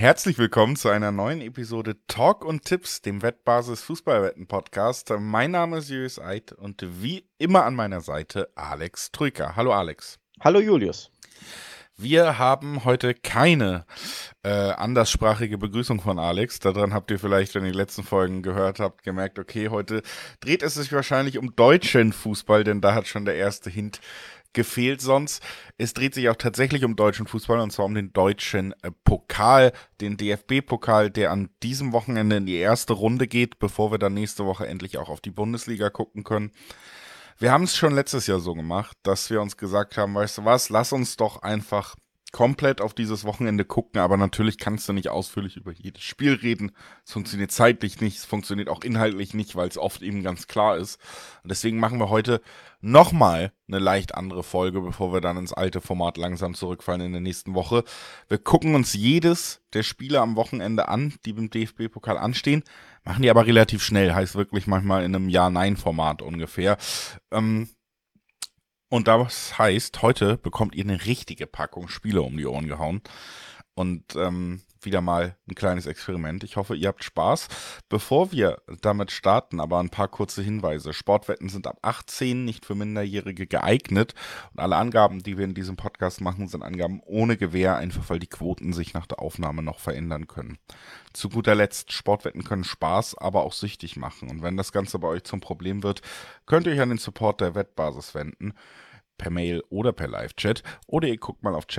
Herzlich willkommen zu einer neuen Episode Talk und Tipps, dem Wettbasis Fußballwetten-Podcast. Mein Name ist Julius Eid und wie immer an meiner Seite Alex Trüker. Hallo Alex. Hallo Julius. Wir haben heute keine anderssprachige Begrüßung von Alex. Daran habt ihr vielleicht, wenn ihr die letzten Folgen gehört habt, gemerkt, okay, heute dreht es sich wahrscheinlich um deutschen Fußball, denn da hat schon der erste Hint gefehlt sonst. Es dreht sich auch tatsächlich um deutschen Fußball und zwar um den deutschen Pokal, den DFB-Pokal, der an diesem Wochenende in die erste Runde geht, bevor wir dann nächste Woche endlich auch auf die Bundesliga gucken können. Wir haben es schon letztes Jahr so gemacht, dass wir uns gesagt haben, weißt du was, lass uns doch einfach komplett auf dieses Wochenende gucken, aber natürlich kannst du nicht ausführlich über jedes Spiel reden. Es funktioniert zeitlich nicht, es funktioniert auch inhaltlich nicht, weil es oft eben ganz klar ist. Und deswegen machen wir heute nochmal eine leicht andere Folge, bevor wir dann ins alte Format langsam zurückfallen in der nächsten Woche. Wir gucken uns jedes der Spiele am Wochenende an, die beim DFB-Pokal anstehen, machen die aber relativ schnell, heißt wirklich manchmal in einem Ja-Nein-Format ungefähr. Und das heißt, heute bekommt ihr eine richtige Packung Spiele um die Ohren gehauen. Und wieder mal ein kleines Experiment. Ich hoffe, ihr habt Spaß. Bevor wir damit starten, aber ein paar kurze Hinweise. Sportwetten sind ab 18 nicht für Minderjährige geeignet. Und alle Angaben, die wir in diesem Podcast machen, sind Angaben ohne Gewähr, einfach weil die Quoten sich nach der Aufnahme noch verändern können. Zu guter Letzt, Sportwetten können Spaß, aber auch süchtig machen. Und wenn das Ganze bei euch zum Problem wird, könnt ihr euch an den Support der Wettbasis wenden. Per Mail oder per Live-Chat. Oder ihr guckt mal auf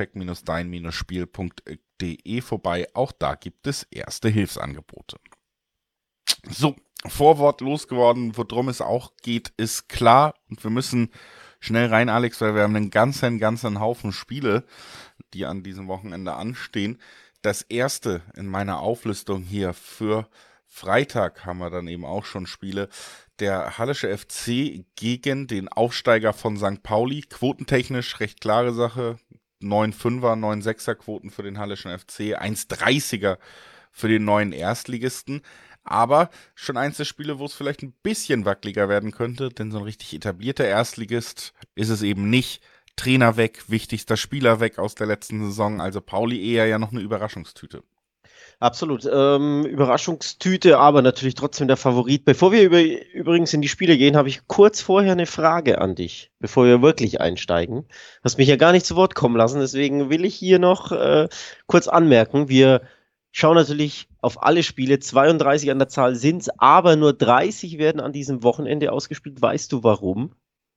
check-dein-spiel.de vorbei. Auch da gibt es erste Hilfsangebote. So, Vorwort losgeworden, worum es auch geht, ist klar. Und wir müssen schnell rein, Alex, weil wir haben einen ganzen Haufen Spiele, die an diesem Wochenende anstehen. Das erste in meiner Auflistung hier für Freitag haben wir dann eben auch schon Spiele. Der Hallische FC gegen den Aufsteiger von St. Pauli. Quotentechnisch recht klare Sache. 9,5er, 9,6er Quoten für den Hallischen FC. 1,30er für den neuen Erstligisten. Aber schon eins der Spiele, wo es vielleicht ein bisschen wackeliger werden könnte. Denn so ein richtig etablierter Erstligist ist es eben nicht. Trainer weg, wichtigster Spieler weg aus der letzten Saison. Also Pauli eher ja noch eine Überraschungstüte. Absolut. Überraschungstüte, aber natürlich trotzdem der Favorit. Bevor wir übrigens in die Spiele gehen, habe ich kurz vorher eine Frage an dich, bevor wir wirklich einsteigen. Hast mich ja gar nicht zu Wort kommen lassen, deswegen will ich hier noch kurz anmerken. Wir schauen natürlich auf alle Spiele, 32 an der Zahl sind's, aber nur 30 werden an diesem Wochenende ausgespielt. Weißt du warum?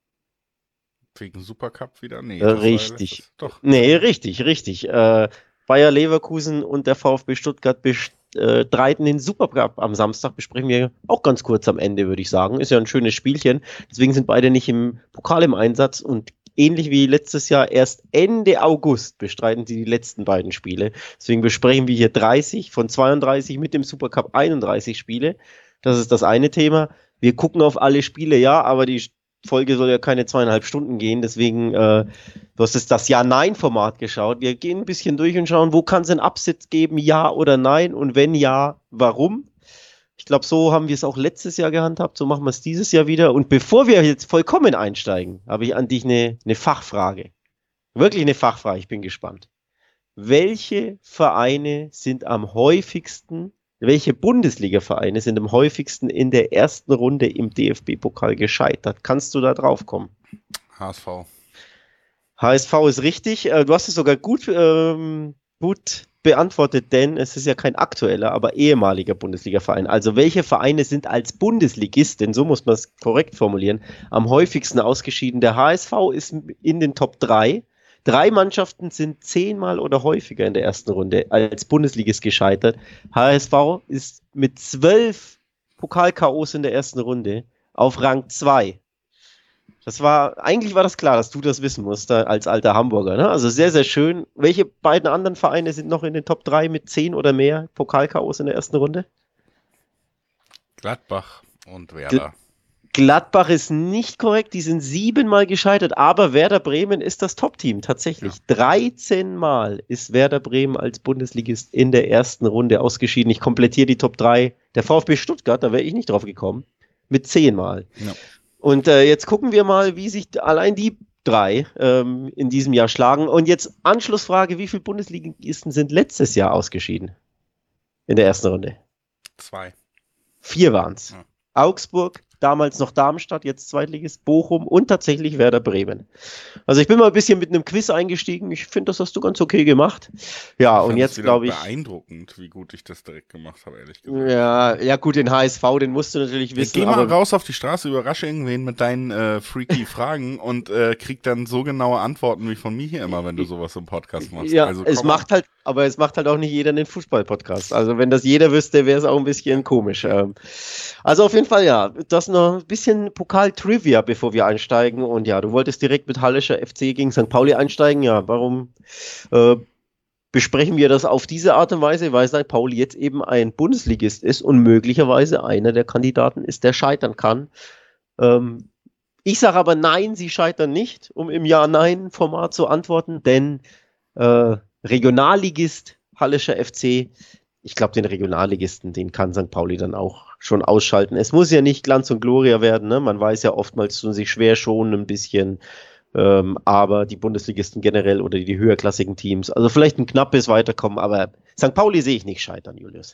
Wegen Supercup wieder? Nee. Richtig. Doch. Nee, richtig. Bayer Leverkusen und der VfB Stuttgart bestreiten den Supercup am Samstag. Besprechen wir auch ganz kurz am Ende, würde ich sagen. Ist ja ein schönes Spielchen. Deswegen sind beide nicht im Pokal im Einsatz und ähnlich wie letztes Jahr erst Ende August bestreiten sie die letzten beiden Spiele. Deswegen besprechen wir hier 30 von 32 mit dem Supercup 31 Spiele. Das ist das eine Thema. Wir gucken auf alle Spiele, ja, aber die Folge soll ja keine 2,5 Stunden gehen, deswegen, du hast jetzt das Ja-Nein-Format geschaut. Wir gehen ein bisschen durch und schauen, wo kann es einen Absitz geben, ja oder nein und wenn ja, warum? Ich glaube, so haben wir es auch letztes Jahr gehandhabt, so machen wir es dieses Jahr wieder. Und bevor wir jetzt vollkommen einsteigen, habe ich an dich eine Fachfrage. Wirklich eine Fachfrage, ich bin gespannt. Welche Bundesliga-Vereine sind am häufigsten in der ersten Runde im DFB-Pokal gescheitert? Kannst du da drauf kommen? HSV. HSV ist richtig. Du hast es sogar gut beantwortet, denn es ist ja kein aktueller, aber ehemaliger Bundesliga-Verein. Also welche Vereine sind als Bundesligisten, so muss man es korrekt formulieren, am häufigsten ausgeschieden? Der HSV ist in den Top 3. 3 Mannschaften sind 10-mal oder häufiger in der ersten Runde als Bundesligist gescheitert. HSV ist mit 12 Pokal-KOs in der ersten Runde auf Rang 2. Eigentlich war das klar, dass du das wissen musst, als alter Hamburger, ne? Also sehr, sehr schön. Welche beiden anderen Vereine sind noch in den Top 3 mit 10 oder mehr Pokal-KOs in der ersten Runde? Gladbach und Werder. Gladbach ist nicht korrekt, die sind 7-mal gescheitert, aber Werder Bremen ist das Top-Team, tatsächlich. Ja. 13-mal ist Werder Bremen als Bundesligist in der ersten Runde ausgeschieden. Ich komplettiere die Top 3. Der VfB Stuttgart, da wäre ich nicht drauf gekommen, mit 10-mal. Ja. Und jetzt gucken wir mal, wie sich allein die 3 in diesem Jahr schlagen. Und jetzt Anschlussfrage, wie viele Bundesligisten sind letztes Jahr ausgeschieden? in der ersten Runde? 2. 4 waren es. Ja. Augsburg, damals noch Darmstadt, jetzt Zweitligist Bochum und tatsächlich Werder Bremen. Also ich bin mal ein bisschen mit einem Quiz eingestiegen. Ich finde, das hast du ganz okay gemacht. Ja, und jetzt glaube ich... beeindruckend, wie gut ich das direkt gemacht habe, ehrlich gesagt. Ja, gut, den HSV, den musst du natürlich wissen. Geh mal raus auf die Straße, überrasche irgendwen mit deinen freaky Fragen und krieg dann so genaue Antworten wie von mir hier immer, wenn du sowas im Podcast machst. Ja, also, es macht halt auch nicht jeder einen Fußball-Podcast. Also wenn das jeder wüsste, wäre es auch ein bisschen komisch. Also auf jeden Fall, ja, das noch ein bisschen Pokal-Trivia, bevor wir einsteigen. Und ja, du wolltest direkt mit Hallischer FC gegen St. Pauli einsteigen. Ja, warum besprechen wir das auf diese Art und Weise? Weil St. Pauli jetzt eben ein Bundesligist ist und möglicherweise einer der Kandidaten ist, der scheitern kann. Ich sage aber nein, sie scheitern nicht, um im Ja-Nein-Format zu antworten, denn Regionalligist Hallischer FC, ich glaube, den Regionalligisten, den kann St. Pauli dann auch schon ausschalten. Es muss ja nicht Glanz und Gloria werden, ne? Man weiß ja oftmals, tun sich schwer schon ein bisschen, aber die Bundesligisten generell oder die höherklassigen Teams, also vielleicht ein knappes Weiterkommen, aber St. Pauli sehe ich nicht scheitern, Julius.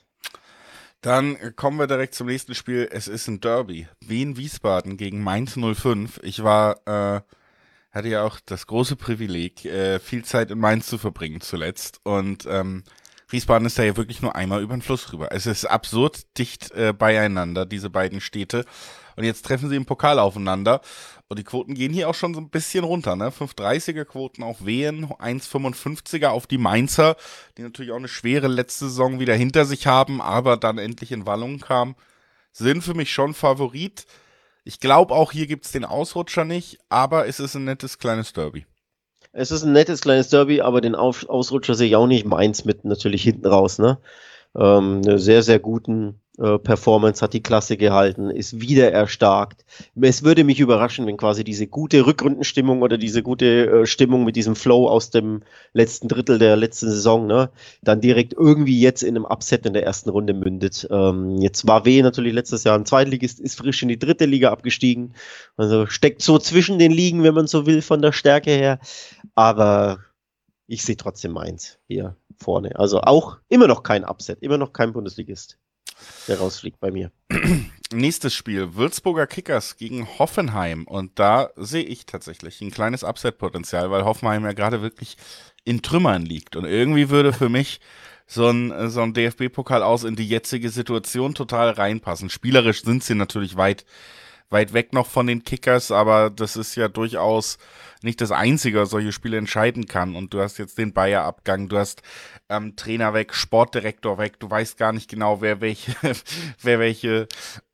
Dann kommen wir direkt zum nächsten Spiel. Es ist ein Derby. Wien-Wiesbaden gegen Mainz 05. Ich hatte ja auch das große Privileg, viel Zeit in Mainz zu verbringen zuletzt. Und Wiesbaden ist da ja wirklich nur einmal über den Fluss rüber. Es ist absurd dicht beieinander, diese beiden Städte. Und jetzt treffen sie im Pokal aufeinander. Und die Quoten gehen hier auch schon so ein bisschen runter, ne? 5,30er Quoten auf Wien, 1,55er auf die Mainzer, die natürlich auch eine schwere letzte Saison wieder hinter sich haben, aber dann endlich in Wallung kamen, sind für mich schon Favorit. Ich glaube auch, hier gibt's den Ausrutscher nicht, aber es ist ein nettes kleines Derby. Es ist ein nettes kleines Derby, aber den Ausrutscher sehe ich auch nicht. Mainz mit natürlich hinten raus, ne? Eine sehr, sehr guten Performance, hat die Klasse gehalten, ist wieder erstarkt. Es würde mich überraschen, wenn quasi diese gute Rückrundenstimmung oder diese gute Stimmung mit diesem Flow aus dem letzten Drittel der letzten Saison, ne, dann direkt irgendwie jetzt in einem Upset in der ersten Runde mündet. Jetzt war W natürlich letztes Jahr ein Zweitligist, ist frisch in die dritte Liga abgestiegen. Also steckt so zwischen den Ligen, wenn man so will, von der Stärke her. Aber ich sehe trotzdem Mainz hier vorne. Also auch immer noch kein Upset, immer noch kein Bundesligist, der rausfliegt bei mir. Nächstes Spiel, Würzburger Kickers gegen Hoffenheim. Und da sehe ich tatsächlich ein kleines Upset-Potenzial, weil Hoffenheim ja gerade wirklich in Trümmern liegt. Und irgendwie würde für mich so ein DFB-Pokal aus in die jetzige Situation total reinpassen. Spielerisch sind sie natürlich weit weg noch von den Kickers, aber das ist ja durchaus nicht das Einzige, was solche Spiele entscheiden kann. Und du hast jetzt den Bayer-Abgang, du hast Trainer weg, Sportdirektor weg, du weißt gar nicht genau, wer welche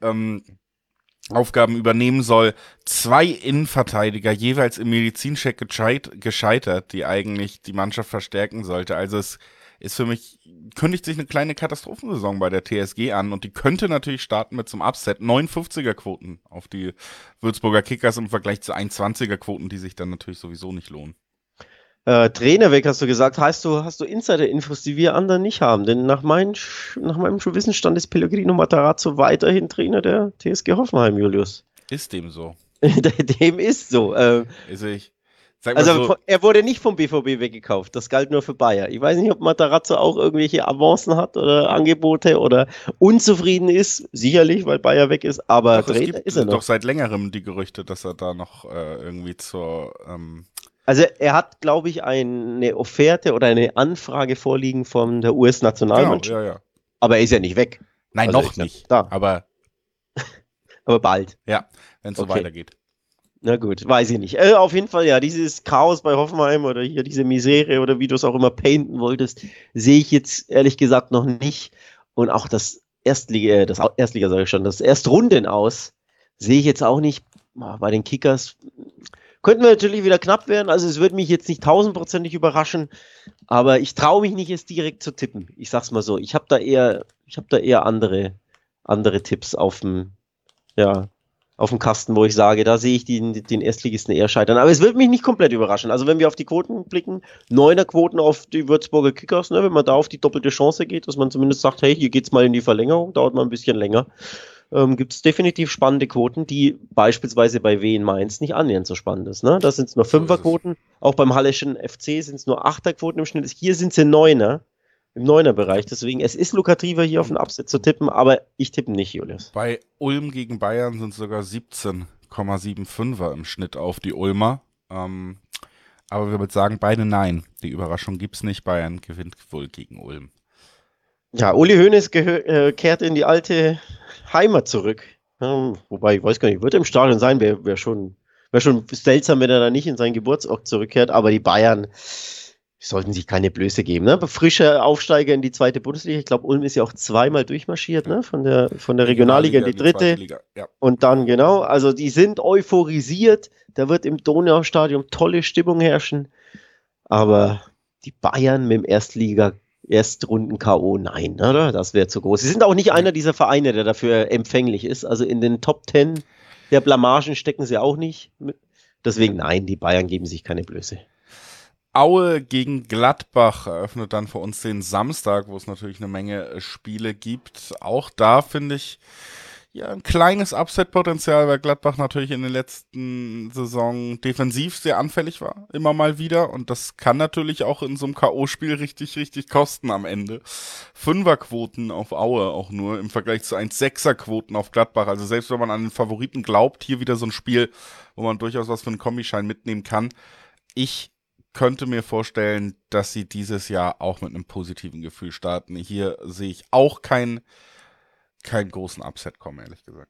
Aufgaben übernehmen soll. 2 Innenverteidiger, jeweils im Medizincheck gescheitert, die eigentlich die Mannschaft verstärken sollte. Also es ist für mich, kündigt sich eine kleine Katastrophensaison bei der TSG an und die könnte natürlich starten mit zum Upset. 59er Quoten auf die Würzburger Kickers im Vergleich zu 1,20er Quoten, die sich dann natürlich sowieso nicht lohnen. Trainer weg, hast du gesagt. Hast du Insider-Infos, die wir anderen nicht haben? Denn nach meinem Wissensstand ist Pellegrino Matarazzo weiterhin Trainer der TSG Hoffenheim, Julius. Ist dem so? Dem ist so. Also so, er wurde nicht vom BVB weggekauft, das galt nur für Bayer. Ich weiß nicht, ob Matarazzo auch irgendwelche Avancen hat oder Angebote oder unzufrieden ist, sicherlich, weil Bayer weg ist, aber doch, Trainer ist er noch. Doch seit längerem die Gerüchte, dass er da noch irgendwie zur... Also er hat, glaube ich, eine Offerte oder eine Anfrage vorliegen von der US-Nationalmannschaft. Genau, ja. Aber er ist ja nicht weg. Nein, also noch nicht, da. Aber bald. Ja, wenn es so weitergeht. Na gut, weiß ich nicht. Auf jeden Fall, ja, dieses Chaos bei Hoffenheim oder hier diese Misere oder wie du es auch immer painten wolltest, sehe ich jetzt ehrlich gesagt noch nicht. Und auch das Erstrunden aus, sehe ich jetzt auch nicht. Bei den Kickers könnten wir natürlich wieder knapp werden. Also es würde mich jetzt nicht 1000%ig überraschen, aber ich traue mich nicht, es direkt zu tippen. Ich sag's mal so. Ich habe da eher andere Tipps auf dem Kasten, wo ich sage, da sehe ich den Erstligisten eher scheitern. Aber es wird mich nicht komplett überraschen. Also wenn wir auf die Quoten blicken, 9er Quoten auf die Würzburger Kickers, ne, wenn man da auf die doppelte Chance geht, dass man zumindest sagt, hey, hier geht's mal in die Verlängerung, dauert mal ein bisschen länger, gibt es definitiv spannende Quoten, die beispielsweise bei W in Mainz nicht annähernd so spannend ist. Ne? Da sind es nur 5er Quoten, auch beim Hallischen FC sind es nur 8er Quoten im Schnitt. Hier sind es 9er. im Neuner-Bereich. Deswegen, es ist lukrativer, hier auf den Upset zu tippen, aber ich tippe nicht, Julius. Bei Ulm gegen Bayern sind sogar 17,75er im Schnitt auf die Ulmer. Aber wir würden sagen, beide nein. Die Überraschung gibt's nicht. Bayern gewinnt wohl gegen Ulm. Ja, Uli Hoeneß kehrt in die alte Heimat zurück. Wobei, ich weiß gar nicht, wird er im Stadion sein, wäre schon seltsam, wenn er da nicht in seinen Geburtsort zurückkehrt. Aber die Bayern sollten sich keine Blöße geben. Ne? Frischer Aufsteiger in die zweite Bundesliga. Ich glaube, Ulm ist ja auch zweimal durchmarschiert, ne? Von der Regionalliga in die dritte. Liga. Ja. Und dann, genau, also die sind euphorisiert. Da wird im Donaustadion tolle Stimmung herrschen. Aber die Bayern mit dem Erstrunden-K.O., nein, oder? Das wäre zu groß. Sie sind auch nicht einer dieser Vereine, der dafür empfänglich ist. Also in den Top 10 der Blamagen stecken sie auch nicht. Deswegen nein, die Bayern geben sich keine Blöße. Aue gegen Gladbach eröffnet dann für uns den Samstag, wo es natürlich eine Menge Spiele gibt. Auch da finde ich ja ein kleines Upset-Potenzial, weil Gladbach natürlich in den letzten Saison defensiv sehr anfällig war, immer mal wieder. Und das kann natürlich auch in so einem K.O.-Spiel richtig, richtig kosten am Ende. Fünferquoten auf Aue auch nur im Vergleich zu 1,6er-Quoten auf Gladbach. Also selbst wenn man an den Favoriten glaubt, hier wieder so ein Spiel, wo man durchaus was für einen Kombischein mitnehmen kann. Ich könnte mir vorstellen, dass sie dieses Jahr auch mit einem positiven Gefühl starten. Hier sehe ich auch keinen großen Upset kommen, ehrlich gesagt.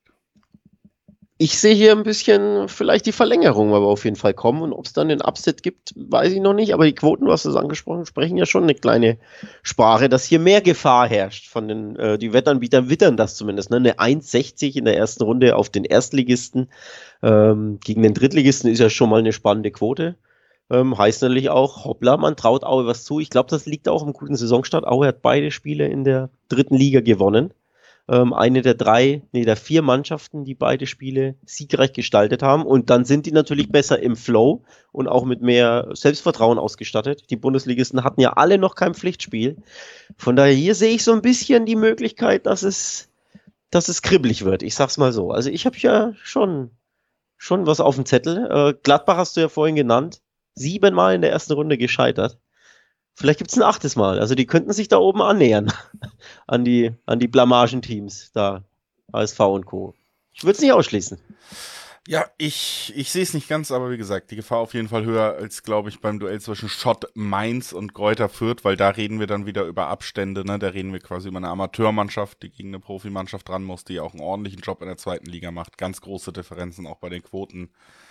Ich sehe hier ein bisschen vielleicht die Verlängerung, aber auf jeden Fall kommen. Und ob es dann den Upset gibt, weiß ich noch nicht. Aber die Quoten, was du es angesprochen, sprechen ja schon eine kleine Sprache, dass hier mehr Gefahr herrscht. Von den die Wettanbieter wittern das zumindest. Ne? Eine 1,60 in der ersten Runde auf den Erstligisten gegen den Drittligisten ist ja schon mal eine spannende Quote. Heißt natürlich auch, hoppla, man traut Aue was zu. Ich glaube, das liegt auch im guten Saisonstart. Aue hat beide Spiele in der dritten Liga gewonnen. Eine der vier Mannschaften, die beide Spiele siegreich gestaltet haben. Und dann sind die natürlich besser im Flow und auch mit mehr Selbstvertrauen ausgestattet. Die Bundesligisten hatten ja alle noch kein Pflichtspiel. Von daher hier sehe ich so ein bisschen die Möglichkeit, dass es kribbelig wird. Ich sag's mal so. Also ich habe ja schon was auf dem Zettel. Gladbach hast du ja vorhin genannt. 7-mal in der ersten Runde gescheitert. Vielleicht gibt es ein 8. Mal. Also die könnten sich da oben annähern an die Blamagenteams da, HSV und Co. Ich würde es nicht ausschließen. Ja, ich sehe es nicht ganz, aber wie gesagt, die Gefahr auf jeden Fall höher als, glaube ich, beim Duell zwischen Schott Mainz und Greuther Fürth, weil da reden wir dann wieder über Abstände, ne? Da reden wir quasi über eine Amateurmannschaft, die gegen eine Profimannschaft ran muss, die auch einen ordentlichen Job in der zweiten Liga macht. Ganz große Differenzen auch bei den Quoten.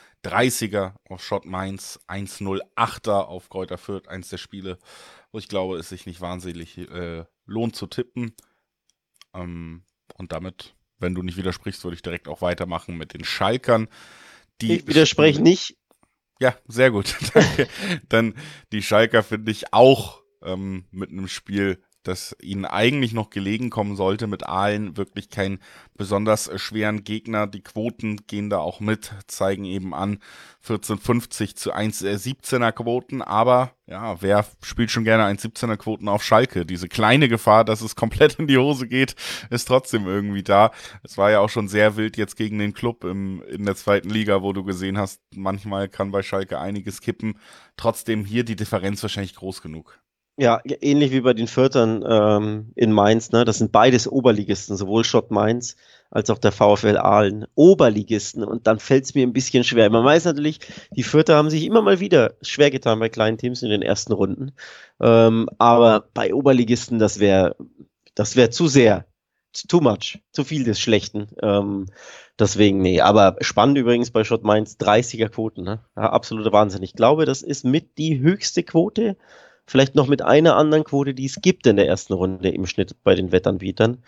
30er auf Schott Mainz, 1,08er auf Greuther Fürth, eins der Spiele, wo ich glaube, es sich nicht wahnsinnig lohnt zu tippen. Und damit, wenn du nicht widersprichst, würde ich direkt auch weitermachen mit den Schalkern. Ich widerspreche nicht. Ja, sehr gut. Danke. Dann die Schalker finde ich auch mit einem Spiel, das ihnen eigentlich noch gelegen kommen sollte, mit Aalen wirklich keinen besonders schweren Gegner. Die Quoten gehen da auch mit, zeigen eben an 14,50 zu 1,17er Quoten, aber ja, wer spielt schon gerne 1,17er Quoten auf Schalke? Diese kleine Gefahr, dass es komplett in die Hose geht, ist trotzdem irgendwie da. Es war ja auch schon sehr wild jetzt gegen den Club in der zweiten Liga, wo du gesehen hast, manchmal kann bei Schalke einiges kippen. Trotzdem hier die Differenz wahrscheinlich groß genug. Ja, ähnlich wie bei den Fürthern in Mainz, ne? Das sind beides Oberligisten, sowohl Schott Mainz als auch der VfL Aalen. Oberligisten, und dann fällt es mir ein bisschen schwer. Man weiß natürlich, die Fürther haben sich immer mal wieder schwer getan bei kleinen Teams in den ersten Runden. Aber bei Oberligisten, das wäre zu sehr, too much, zu viel des Schlechten. Deswegen, nee. Aber spannend übrigens bei Schott Mainz, 30er Quoten, ne? Ja, absoluter Wahnsinn. Ich glaube, das ist mit die höchste Quote. Vielleicht noch mit einer anderen Quote, die es gibt in der ersten Runde im Schnitt bei den Wettanbietern.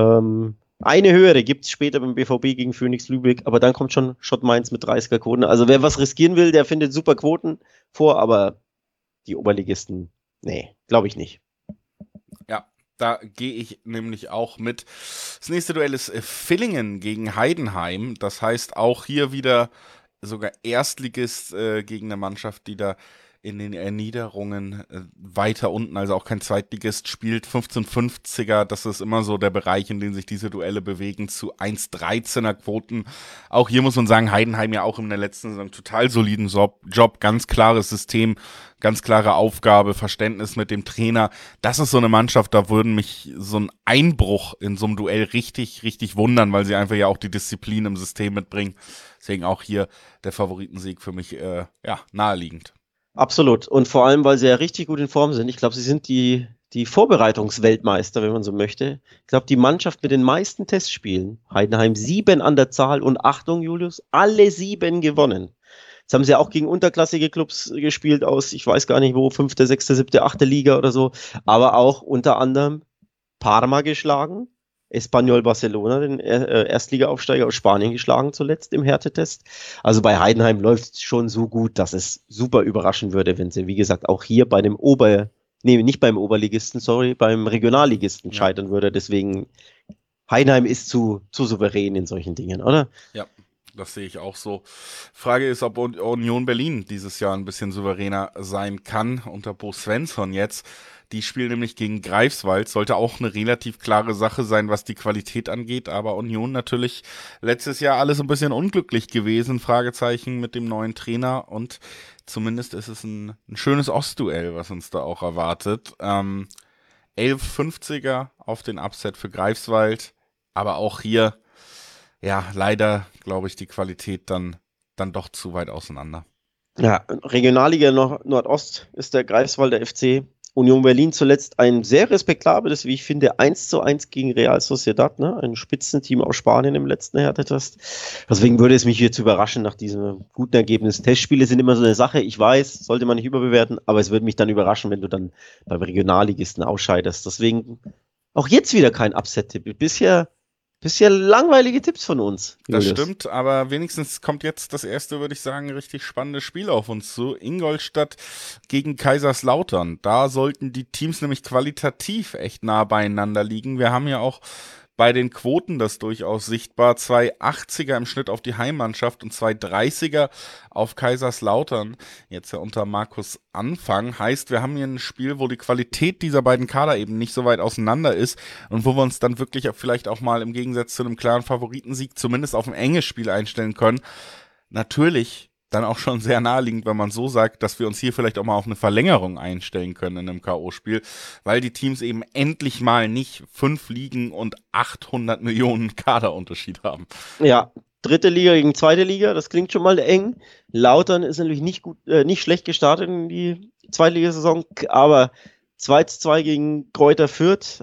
Eine höhere gibt es später beim BVB gegen Phoenix Lübeck, aber dann kommt schon Schott Mainz mit 30er Quoten. Also wer was riskieren will, der findet super Quoten vor, aber die Oberligisten, nee, glaube ich nicht. Ja, da gehe ich nämlich auch mit. Das nächste Duell ist Villingen gegen Heidenheim. Das heißt auch hier wieder sogar Erstligist gegen eine Mannschaft, die da in den Erniederungen weiter unten, also auch kein Zweitligist, spielt 15,50er, das ist immer so der Bereich, in dem sich diese Duelle bewegen, zu 1,13er Quoten. Auch hier muss man sagen, Heidenheim ja auch in der letzten Saison total soliden Job, ganz klares System, ganz klare Aufgabe, Verständnis mit dem Trainer. Das ist so eine Mannschaft, da würden mich so ein Einbruch in so einem Duell richtig, richtig wundern, weil sie einfach ja auch die Disziplin im System mitbringen. Deswegen auch hier der Favoritensieg für mich naheliegend. Absolut. Und vor allem, weil sie ja richtig gut in Form sind. Ich glaube, sie sind die Vorbereitungsweltmeister, wenn man so möchte. Ich glaube, die Mannschaft mit den meisten Testspielen, Heidenheim 7 an der Zahl und Achtung, Julius, alle 7 gewonnen. Jetzt haben sie ja auch gegen unterklassige Clubs gespielt aus, ich weiß gar nicht wo, 5., 6., 7., 8. Liga oder so, aber auch unter anderem Parma geschlagen, Espanyol Barcelona, den Erstliga-Aufsteiger aus Spanien geschlagen zuletzt im Härtetest. Also bei Heidenheim läuft es schon so gut, dass es super überraschen würde, wenn sie, wie gesagt, auch hier bei dem nicht beim Oberligisten, sorry, beim Regionalligisten scheitern würde. Deswegen, Heidenheim ist zu souverän in solchen Dingen, oder? Ja, das sehe ich auch so. Frage ist, ob Union Berlin dieses Jahr ein bisschen souveräner sein kann unter Bo Svensson jetzt. Die spielen nämlich gegen Greifswald, sollte auch eine relativ klare Sache sein, was die Qualität angeht, aber Union natürlich letztes Jahr alles ein bisschen unglücklich gewesen, Fragezeichen mit dem neuen Trainer, und zumindest ist es ein schönes Ostduell, was uns da auch erwartet. 11,50er auf den Upset für Greifswald, aber auch hier, ja, leider, glaube ich, die Qualität dann doch zu weit auseinander. Ja, Regionalliga Nordost ist der Greifswalder FC. Union Berlin zuletzt ein sehr respektables, wie ich finde, 1:1 gegen Real Sociedad, ne? Ein Spitzenteam aus Spanien im letzten Härtetest. Deswegen würde es mich jetzt überraschen nach diesem guten Ergebnis. Testspiele sind immer so eine Sache, ich weiß, sollte man nicht überbewerten, aber es würde mich dann überraschen, wenn du dann beim Regionalligisten ausscheidest. Deswegen auch jetzt wieder kein Upset-Tipp. Bisher langweilige Tipps von uns. Das stimmt, aber wenigstens kommt jetzt das erste, würde ich sagen, richtig spannende Spiel auf uns zu. Ingolstadt gegen Kaiserslautern. Da sollten die Teams nämlich qualitativ echt nah beieinander liegen. Wir haben ja auch bei den Quoten das durchaus sichtbar. 2,80er im Schnitt auf die Heimmannschaft und 2,30er auf Kaiserslautern. Jetzt ja unter Markus Anfang. Heißt, wir haben hier ein Spiel, wo die Qualität dieser beiden Kader eben nicht so weit auseinander ist und wo wir uns dann wirklich vielleicht auch mal im Gegensatz zu einem klaren Favoritensieg zumindest auf ein enges Spiel einstellen können. Natürlich dann auch schon sehr naheliegend, wenn man so sagt, dass wir uns hier vielleicht auch mal auf eine Verlängerung einstellen können in einem K.O.-Spiel, weil die Teams eben endlich mal nicht 5 Ligen und 800 Millionen Kaderunterschied haben. Ja, 3. Liga gegen 2. Liga, das klingt schon mal eng. Lautern ist natürlich nicht schlecht gestartet in die Zweitligasaison, aber 2:2 gegen Greuther Fürth,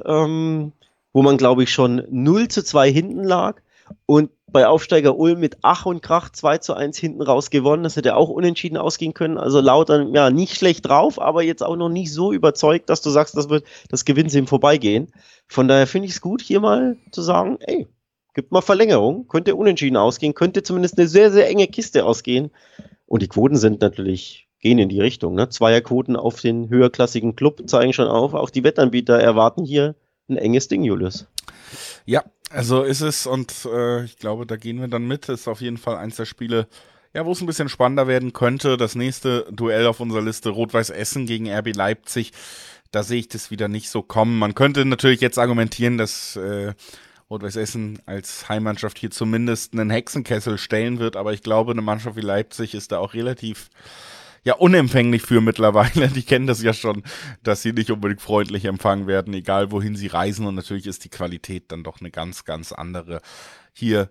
wo man, glaube ich, schon 0:2 hinten lag und bei Aufsteiger Ulm mit Ach und Krach 2:1 hinten raus gewonnen. Das hätte auch unentschieden ausgehen können. Also Lautern, ja, nicht schlecht drauf, aber jetzt auch noch nicht so überzeugt, dass du sagst, das gewinnen sie im Vorbeigehen. Von daher finde ich es gut, hier mal zu sagen, ey, gibt mal Verlängerung, könnte unentschieden ausgehen, könnte zumindest eine sehr, sehr enge Kiste ausgehen. Und die Quoten gehen in die Richtung, ne? Zweierquoten auf den höherklassigen Club zeigen schon auf. Auch die Wettanbieter erwarten hier ein enges Ding, Julius. Ja, also ist es, und ich glaube, da gehen wir dann mit. Ist auf jeden Fall eins der Spiele, ja, wo es ein bisschen spannender werden könnte. Das nächste Duell auf unserer Liste, Rot-Weiß Essen gegen RB Leipzig. Da sehe ich das wieder nicht so kommen. Man könnte natürlich jetzt argumentieren, dass Rot-Weiß Essen als Heimmannschaft hier zumindest einen Hexenkessel stellen wird, aber ich glaube, eine Mannschaft wie Leipzig ist da auch relativ unempfänglich für mittlerweile. Die kennen das ja schon, dass sie nicht unbedingt freundlich empfangen werden, egal wohin sie reisen. Und natürlich ist die Qualität dann doch eine ganz, ganz andere. Hier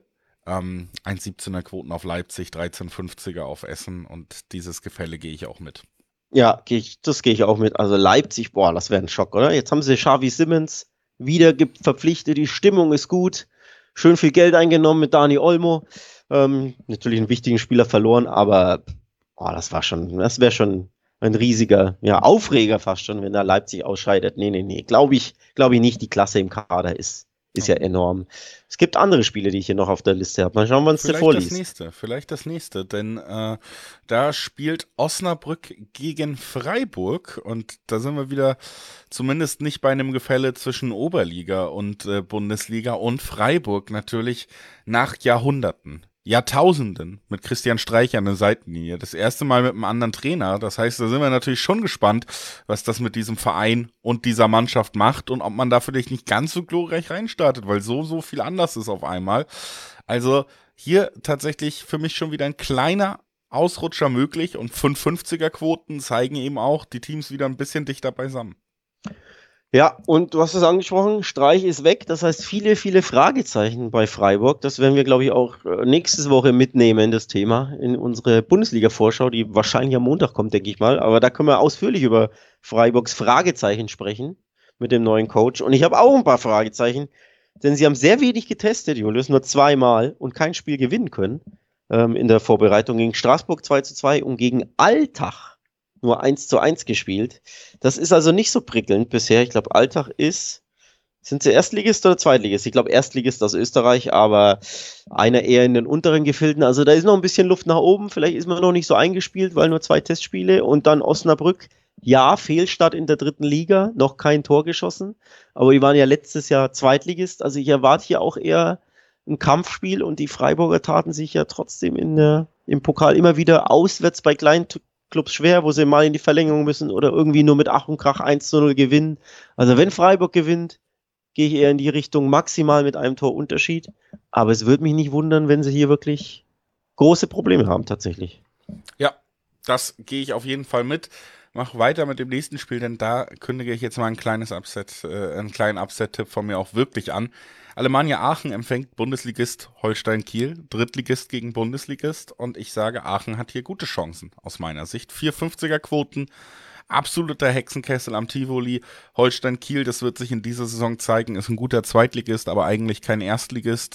1,17er Quoten auf Leipzig, 13,50er auf Essen, und dieses Gefälle gehe ich auch mit. Ja, das gehe ich auch mit. Also Leipzig, boah, das wäre ein Schock, oder? Jetzt haben sie Xavi Simmons wieder verpflichtet, die Stimmung ist gut, schön viel Geld eingenommen mit Dani Olmo. Natürlich einen wichtigen Spieler verloren, aber das wäre schon ein riesiger, ja, Aufreger fast schon, wenn da Leipzig ausscheidet. Nee. Glaube ich nicht. Die Klasse im Kader ist ja enorm. Es gibt andere Spiele, die ich hier noch auf der Liste habe. Mal schauen, wann es dir vorliest. Vielleicht das nächste, denn da spielt Osnabrück gegen Freiburg, und da sind wir wieder zumindest nicht bei einem Gefälle zwischen Oberliga und Bundesliga, und Freiburg natürlich nach Jahrhunderten Jahrtausenden mit Christian Streich an der Seitenlinie. Das erste Mal mit einem anderen Trainer. Das heißt, da sind wir natürlich schon gespannt, was das mit diesem Verein und dieser Mannschaft macht und ob man da vielleicht nicht ganz so glorreich reinstartet, weil so viel anders ist auf einmal. Also hier tatsächlich für mich schon wieder ein kleiner Ausrutscher möglich und 550er-Quoten zeigen eben auch die Teams wieder ein bisschen dichter beisammen. Ja, und du hast es angesprochen, Streich ist weg, das heißt viele Fragezeichen bei Freiburg. Das werden wir, glaube ich, auch nächste Woche mitnehmen, das Thema, in unsere Bundesliga-Vorschau, die wahrscheinlich am Montag kommt, denke ich mal. Aber da können wir ausführlich über Freiburgs Fragezeichen sprechen mit dem neuen Coach. Und ich habe auch ein paar Fragezeichen, denn sie haben sehr wenig getestet, Julius, nur 2-mal und kein Spiel gewinnen können in der Vorbereitung gegen Straßburg 2:2 und gegen Altach nur 1:1 gespielt. Das ist also nicht so prickelnd bisher. Ich glaube, Altach sind sie Erstligist oder Zweitligist? Ich glaube, Erstligist aus Österreich, aber einer eher in den unteren Gefilden. Also da ist noch ein bisschen Luft nach oben. Vielleicht ist man noch nicht so eingespielt, weil nur 2 Testspiele. Und dann Osnabrück. Ja, Fehlstart in der 3. Liga. Noch kein Tor geschossen. Aber die waren ja letztes Jahr Zweitligist. Also ich erwarte hier auch eher ein Kampfspiel. Und die Freiburger taten sich ja trotzdem im Pokal immer wieder auswärts bei kleinen Clubs schwer, wo sie mal in die Verlängerung müssen oder irgendwie nur mit Ach und Krach 1:0 gewinnen. Also wenn Freiburg gewinnt, gehe ich eher in die Richtung maximal mit einem Torunterschied. Aber es würde mich nicht wundern, wenn sie hier wirklich große Probleme haben tatsächlich. Ja, das gehe ich auf jeden Fall mit. Mach weiter mit dem nächsten Spiel, denn da kündige ich jetzt mal einen kleinen Upset-Tipp von mir auch wirklich an. Alemannia Aachen empfängt Bundesligist Holstein Kiel, Drittligist gegen Bundesligist und ich sage, Aachen hat hier gute Chancen aus meiner Sicht. 450er-Quoten, absoluter Hexenkessel am Tivoli. Holstein Kiel, das wird sich in dieser Saison zeigen, ist ein guter Zweitligist, aber eigentlich kein Erstligist.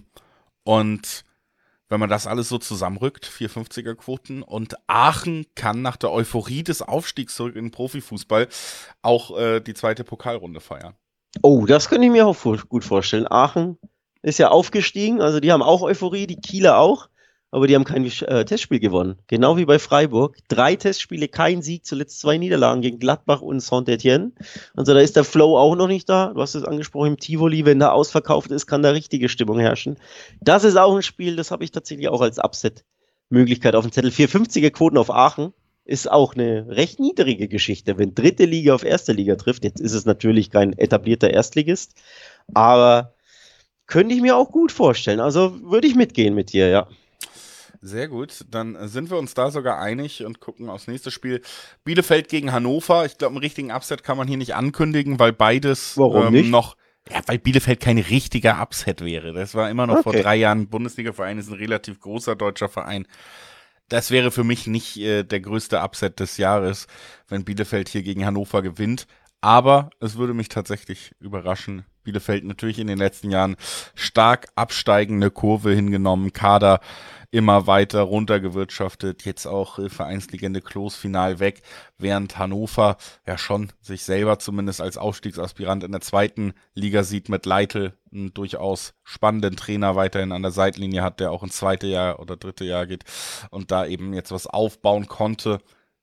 Und wenn man das alles so zusammenrückt, 450er-Quoten und Aachen kann nach der Euphorie des Aufstiegs zurück in den Profifußball auch die zweite Pokalrunde feiern. Oh, das könnte ich mir auch gut vorstellen. Aachen ist ja aufgestiegen, also die haben auch Euphorie, die Kieler auch, aber die haben kein Testspiel gewonnen. Genau wie bei Freiburg. 3 Testspiele, kein Sieg, zuletzt 2 Niederlagen gegen Gladbach und Saint-Étienne. Also da ist der Flow auch noch nicht da. Du hast es angesprochen, im Tivoli, wenn da ausverkauft ist, kann da richtige Stimmung herrschen. Das ist auch ein Spiel, das habe ich tatsächlich auch als Upset-Möglichkeit auf dem Zettel. 450er-Quoten auf Aachen. Ist auch eine recht niedrige Geschichte, wenn 3. Liga auf 1. Liga trifft. Jetzt ist es natürlich kein etablierter Erstligist, aber könnte ich mir auch gut vorstellen. Also würde ich mitgehen mit dir, ja. Sehr gut, dann sind wir uns da sogar einig und gucken aufs nächste Spiel. Bielefeld gegen Hannover. Ich glaube, einen richtigen Upset kann man hier nicht ankündigen, weil beides noch, ja, weil Bielefeld kein richtiger Upset wäre. Das war immer noch vor 3 Jahren Bundesliga-Verein, ist ein relativ großer deutscher Verein. Das wäre für mich nicht der größte Upset des Jahres, wenn Bielefeld hier gegen Hannover gewinnt. Aber es würde mich tatsächlich überraschen. Bielefeld natürlich in den letzten Jahren stark absteigende Kurve hingenommen, Kader immer weiter runtergewirtschaftet, jetzt auch Vereinslegende Klos final weg, während Hannover ja schon sich selber zumindest als Aufstiegsaspirant in der 2. Liga sieht, mit Leitl einen durchaus spannenden Trainer weiterhin an der Seitenlinie hat, der auch ins 2. Jahr oder 3. Jahr geht und da eben jetzt was aufbauen konnte.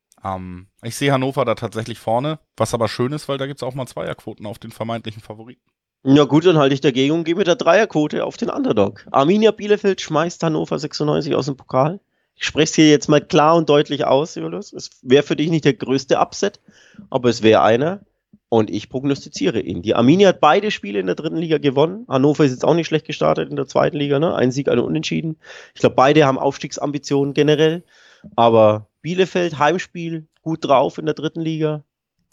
Ich sehe Hannover da tatsächlich vorne, was aber schön ist, weil da gibt es auch mal Zweierquoten auf den vermeintlichen Favoriten. Ja gut, dann halte ich dagegen und gehe mit der Dreierquote auf den Underdog. Arminia Bielefeld schmeißt Hannover 96 aus dem Pokal. Ich spreche es hier jetzt mal klar und deutlich aus, Julius. Es wäre für dich nicht der größte Upset, aber es wäre einer. Und ich prognostiziere ihn. Die Arminia hat beide Spiele in der 3. Liga gewonnen. Hannover ist jetzt auch nicht schlecht gestartet in der 2. Liga, ne? Ein Sieg, eine Unentschieden. Ich glaube, beide haben Aufstiegsambitionen generell. Aber Bielefeld, Heimspiel, gut drauf in der 3. Liga.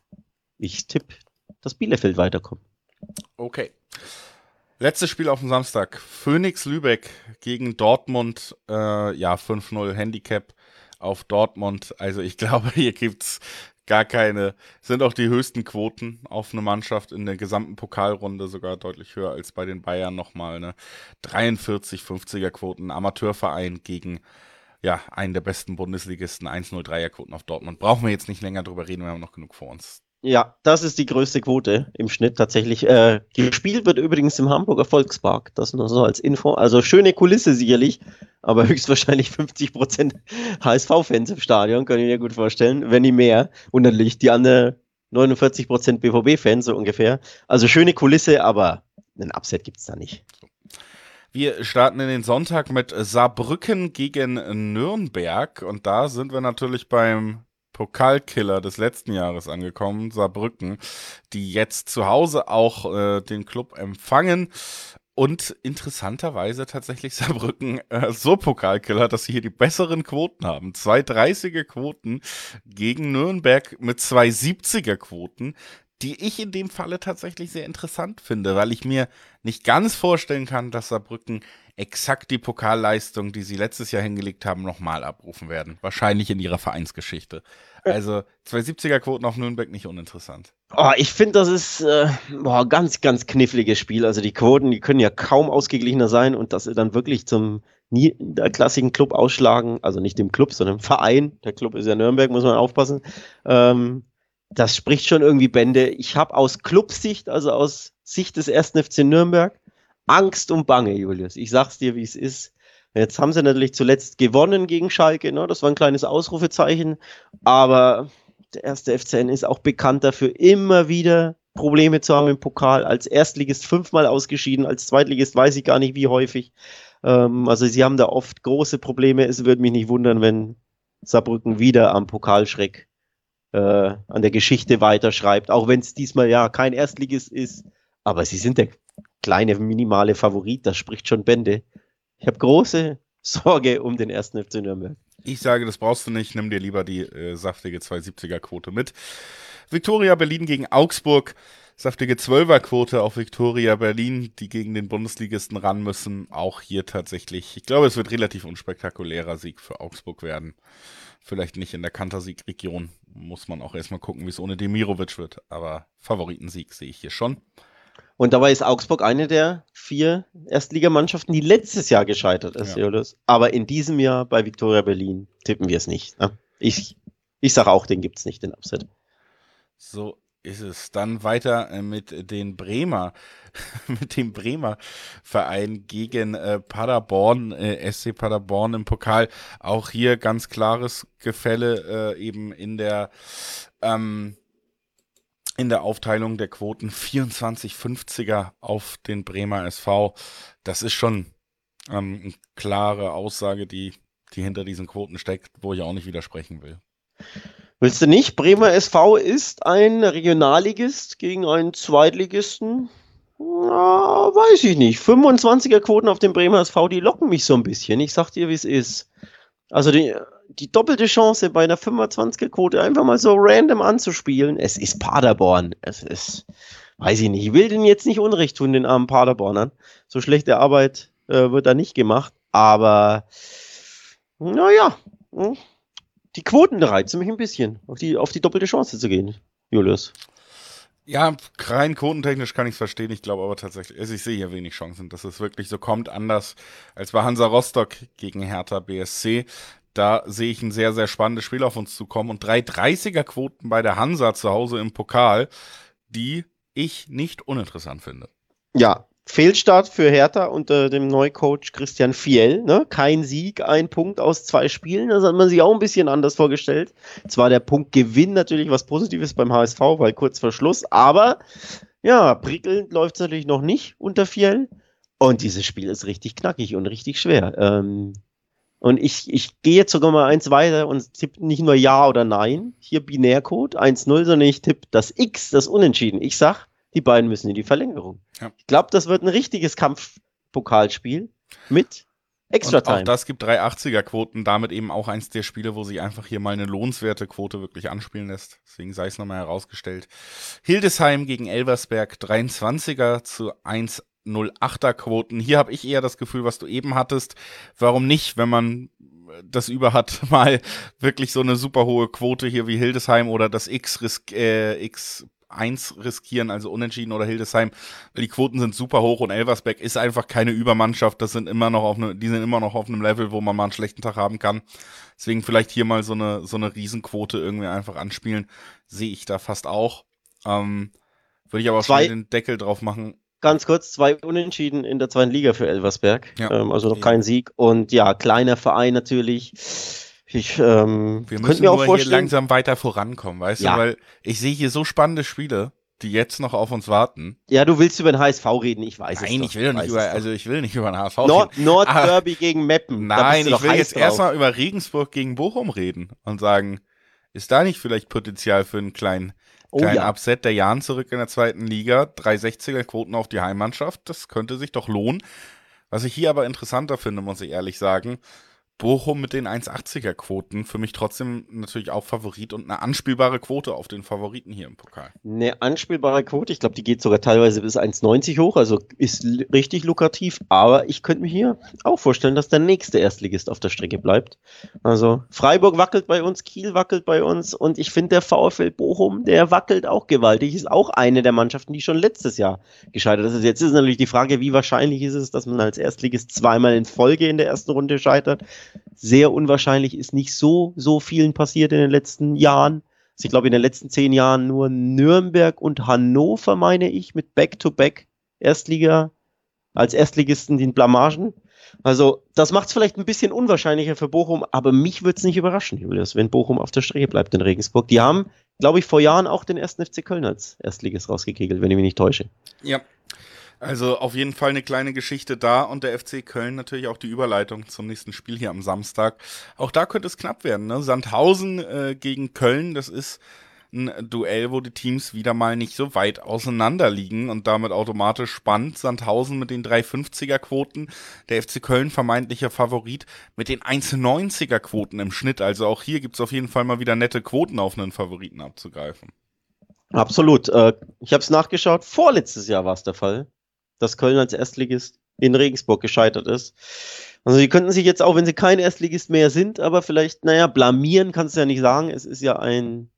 Ich tippe, dass Bielefeld weiterkommt. Okay. Letztes Spiel auf dem Samstag. Phoenix Lübeck gegen Dortmund. 5-0 Handicap auf Dortmund. Also ich glaube, hier gibt's gar keine, sind auch die höchsten Quoten auf eine Mannschaft in der gesamten Pokalrunde, sogar deutlich höher als bei den Bayern nochmal. Ne? 43 50er Quoten, Amateurverein gegen einen der besten Bundesligisten, 1-0 Dreierquoten auf Dortmund. Brauchen wir jetzt nicht länger drüber reden, wir haben noch genug vor uns. Ja, das ist die größte Quote im Schnitt tatsächlich. Gespielt wird übrigens im Hamburger Volkspark, das nur so als Info. Also schöne Kulisse sicherlich, aber höchstwahrscheinlich 50% HSV-Fans im Stadion, kann ich mir gut vorstellen, wenn nicht mehr. Und dann liegt die anderen 49% BVB-Fans so ungefähr. Also schöne Kulisse, aber einen Upset gibt's da nicht. Wir starten in den Sonntag mit Saarbrücken gegen Nürnberg und da sind wir natürlich beim Pokalkiller des letzten Jahres angekommen, Saarbrücken, die jetzt zu Hause auch den Club empfangen. Und interessanterweise tatsächlich Saarbrücken so Pokalkiller, dass sie hier die besseren Quoten haben. 2,30er Quoten gegen Nürnberg mit 2,70er Quoten, die ich in dem Falle tatsächlich sehr interessant finde, weil ich mir nicht ganz vorstellen kann, dass Saarbrücken exakt die Pokalleistung, die sie letztes Jahr hingelegt haben, nochmal abrufen werden. Wahrscheinlich in ihrer Vereinsgeschichte. Also 2,70er Quoten auf Nürnberg nicht uninteressant. Oh, ich finde, das ist ganz, ganz kniffliges Spiel. Also die Quoten, die können ja kaum ausgeglichener sein und dass sie dann wirklich zum niederklassigen Club ausschlagen, also nicht dem Club, sondern dem Verein. Der Club ist ja Nürnberg, muss man aufpassen. Das spricht schon irgendwie Bände. Ich habe aus Clubsicht, also aus Sicht des 1. FC Nürnberg, Angst und Bange, Julius. Ich sag's dir, wie es ist. Jetzt haben sie natürlich zuletzt gewonnen gegen Schalke, ne? Das war ein kleines Ausrufezeichen, aber der 1. FCN ist auch bekannt dafür, immer wieder Probleme zu haben im Pokal. Als Erstligist 5-mal ausgeschieden, als Zweitligist weiß ich gar nicht wie häufig. Also sie haben da oft große Probleme. Es würde mich nicht wundern, wenn Saarbrücken wieder am Pokalschreck an der Geschichte weiterschreibt, auch wenn es diesmal ja kein Erstligist ist, aber sie sind der kleine, minimale Favorit, das spricht schon Bände. Ich habe große Sorge um den 1. FC Nürnberg. Ich sage, das brauchst du nicht, nimm dir lieber die saftige 2,70er Quote mit. Viktoria Berlin gegen Augsburg, saftige 12er Quote auf Viktoria Berlin, die gegen den Bundesligisten ran müssen. Auch hier tatsächlich, ich glaube, es wird relativ unspektakulärer Sieg für Augsburg werden. Vielleicht nicht in der Kantersieg-Region, muss man auch erstmal gucken, wie es ohne Demirovic wird. Aber Favoritensieg sehe ich hier schon. Und dabei ist Augsburg eine der 4 Erstligamannschaften, die letztes Jahr gescheitert ist, ja. Aber in diesem Jahr bei Viktoria Berlin tippen wir es nicht. Ne? Ich sage auch, den gibt es nicht, den Upset. So ist es. Dann weiter mit den mit dem Bremer Verein gegen Paderborn, SC Paderborn im Pokal. Auch hier ganz klares Gefälle eben in der Aufteilung der Quoten. 24,50er auf den Bremer SV. Das ist schon eine klare Aussage, die hinter diesen Quoten steckt, wo ich auch nicht widersprechen will. Willst du nicht? Bremer SV ist ein Regionalligist gegen einen Zweitligisten. Ja, weiß ich nicht. 25er Quoten auf dem Bremer SV, die locken mich so ein bisschen. Ich sag dir, wie es ist. Also die doppelte Chance bei einer 25er Quote einfach mal so random anzuspielen. Es ist Paderborn. Es ist, weiß ich nicht. Ich will denen jetzt nicht Unrecht tun, den armen Paderbornern. So schlechte Arbeit wird da nicht gemacht. Aber, naja, die Quoten reizen mich ein bisschen, auf die doppelte Chance zu gehen, Julius. Ja, rein quotentechnisch kann ich es verstehen. Ich glaube aber tatsächlich, also ich sehe hier wenig Chancen, dass es wirklich so kommt, anders als bei Hansa Rostock gegen Hertha BSC. Da sehe ich ein sehr, sehr spannendes Spiel auf uns zukommen und 3,30er Quoten bei der Hansa zu Hause im Pokal, die ich nicht uninteressant finde. Ja, Fehlstart für Hertha unter dem Neucoach Christian Fiel. Ne? Kein Sieg, ein Punkt aus 2 Spielen. Das hat man sich auch ein bisschen anders vorgestellt. Zwar der Punktgewinn natürlich was Positives beim HSV, weil kurz vor Schluss. Aber ja, prickelnd läuft es natürlich noch nicht unter Fiel. Und dieses Spiel ist richtig knackig und richtig schwer. Und ich gehe jetzt sogar mal eins weiter und tippe nicht nur Ja oder Nein. Hier Binärcode 1-0, sondern ich tippe das X, das Unentschieden. Ich sag, die beiden müssen in die Verlängerung. Ja. Ich glaube, das wird ein richtiges Kampfpokalspiel mit Extra-Time. Auch das gibt 3,80er Quoten, damit eben auch eins der Spiele, wo sich einfach hier mal eine lohnenswerte Quote wirklich anspielen lässt. Deswegen sei es nochmal herausgestellt. Hildesheim gegen Elversberg, 23er zu 1,08er Quoten. Hier habe ich eher das Gefühl, was du eben hattest. Warum nicht, wenn man das über hat, mal wirklich so eine super hohe Quote hier wie Hildesheim oder das X1 riskieren, also Unentschieden oder Hildesheim, weil die Quoten sind super hoch und Elversberg ist einfach keine Übermannschaft, die sind immer noch auf einem Level, wo man mal einen schlechten Tag haben kann. Deswegen vielleicht hier mal so eine Riesenquote irgendwie einfach anspielen, sehe ich da fast auch. Würde ich aber auch schnell den Deckel drauf machen. Ganz kurz, 2 Unentschieden in der 2. Liga für Elversberg, also noch kein Sieg und ja, kleiner Verein natürlich. Wir müssen nur hier langsam weiter vorankommen, weißt du, weil ich sehe hier so spannende Spiele die jetzt noch auf uns warten. Ja, du willst über den HSV reden, ich weiß es Nein, doch. ich will nicht über den HSV reden. Nordderby gegen Meppen. Nein, ich will jetzt erstmal über Regensburg gegen Bochum reden und sagen, ist da nicht vielleicht Potenzial für einen kleinen Upset der Jahren zurück in der zweiten Liga? 360er-Quoten auf die Heimmannschaft, das könnte sich doch lohnen. Was ich hier aber interessanter finde, muss ich ehrlich sagen, Bochum mit den 1,80er-Quoten, für mich trotzdem natürlich auch Favorit und eine anspielbare Quote auf den Favoriten hier im Pokal. Eine anspielbare Quote, ich glaube, die geht sogar teilweise bis 1,90 hoch, also ist richtig lukrativ, aber ich könnte mir hier auch vorstellen, dass der nächste Erstligist auf der Strecke bleibt. Also Freiburg wackelt bei uns, Kiel wackelt bei uns und ich finde der VfL Bochum, der wackelt auch gewaltig, ist auch eine der Mannschaften, die schon letztes Jahr gescheitert ist. Jetzt ist natürlich die Frage, wie wahrscheinlich ist es, dass man als Erstligist zweimal in Folge in der ersten Runde scheitert. Sehr unwahrscheinlich, ist nicht so vielen passiert in den letzten Jahren. Also ich glaube, in den letzten 10 Jahren nur Nürnberg und Hannover, meine ich, mit Back-to-Back Erstliga, als Erstligisten den Blamagen. Also das macht es vielleicht ein bisschen unwahrscheinlicher für Bochum, aber mich würde es nicht überraschen, Julius, wenn Bochum auf der Strecke bleibt in Regensburg. Die haben, glaube ich, vor Jahren auch den 1. FC Köln als Erstligist rausgekegelt, wenn ich mich nicht täusche. Ja. Also auf jeden Fall eine kleine Geschichte da und der FC Köln natürlich auch die Überleitung zum nächsten Spiel hier am Samstag. Auch da könnte es knapp werden, ne? Sandhausen gegen Köln, das ist ein Duell, wo die Teams wieder mal nicht so weit auseinander liegen und damit automatisch spannend. Sandhausen mit den 3,50er-Quoten, der FC Köln vermeintlicher Favorit mit den 1,90er-Quoten im Schnitt. Also auch hier gibt es auf jeden Fall mal wieder nette Quoten auf einen Favoriten abzugreifen. Absolut. Ich habe es nachgeschaut, vorletztes Jahr war es der Fall, dass Köln als Erstligist in Regensburg gescheitert ist. Also die könnten sich jetzt auch, wenn sie kein Erstligist mehr sind, aber vielleicht, blamieren kannst du ja nicht sagen. Es ist ja ein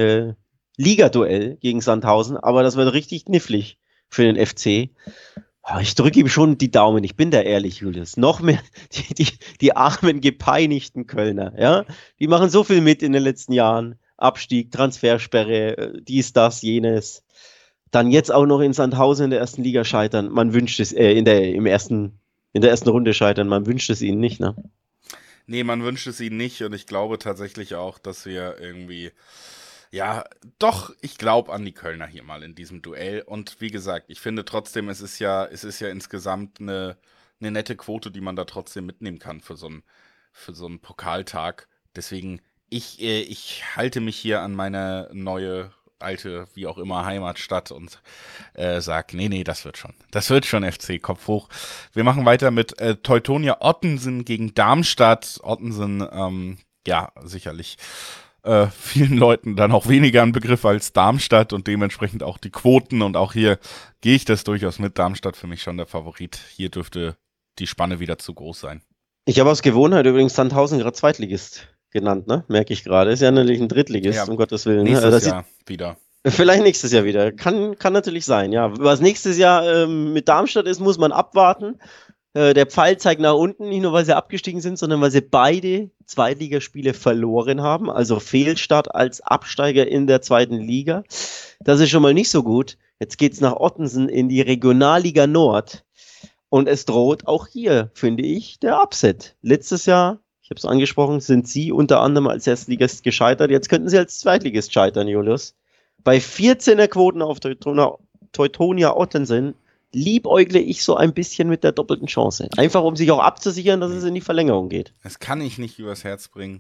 Ligaduell gegen Sandhausen, aber das wird richtig knifflig für den FC. Ich drücke ihm schon die Daumen, ich bin da ehrlich, Julius. Noch mehr die armen, gepeinigten Kölner, ja. Die machen so viel mit in den letzten Jahren. Abstieg, Transfersperre, dies, das, jenes. Dann jetzt auch noch in Sandhausen in der ersten Liga scheitern. Man wünscht es, in der ersten Runde scheitern. Man wünscht es ihnen nicht, ne? Nee, man wünscht es ihnen nicht und ich glaube tatsächlich auch, dass wir irgendwie, ja, doch, ich glaube an die Kölner hier mal in diesem Duell und wie gesagt, ich finde trotzdem, es ist ja insgesamt eine nette Quote, die man da trotzdem mitnehmen kann für so einen Pokaltag. Deswegen, ich halte mich hier an meine neue alte, wie auch immer, Heimatstadt und sagt, nee, das wird schon. Das wird schon FC, Kopf hoch. Wir machen weiter mit Teutonia Ottensen gegen Darmstadt. Ottensen, sicherlich vielen Leuten dann auch weniger ein Begriff als Darmstadt und dementsprechend auch die Quoten und auch hier gehe ich das durchaus mit. Darmstadt für mich schon der Favorit. Hier dürfte die Spanne wieder zu groß sein. Ich habe aus Gewohnheit übrigens Sandhausen gerade Zweitligist genannt, ne? Merke ich gerade. Ist ja natürlich ein Drittligist, um Gottes Willen. Nächstes Jahr wieder. Vielleicht nächstes Jahr wieder. Kann natürlich sein, ja. Was nächstes Jahr mit Darmstadt ist, muss man abwarten. Der Pfeil zeigt nach unten, nicht nur, weil sie abgestiegen sind, sondern weil sie beide Zweitligaspiele verloren haben. Also Fehlstart als Absteiger in der zweiten Liga. Das ist schon mal nicht so gut. Jetzt geht's nach Ottensen in die Regionalliga Nord. Und es droht auch hier, finde ich, der Upset. Letztes Jahr, ich habe es angesprochen, sind sie unter anderem als Erstligist gescheitert. Jetzt könnten sie als Zweitligist scheitern, Julius. Bei 14er Quoten auf Teutonia Ottensen liebäugle ich so ein bisschen mit der doppelten Chance. Einfach, um sich auch abzusichern, dass es in die Verlängerung geht. Das kann ich nicht übers Herz bringen.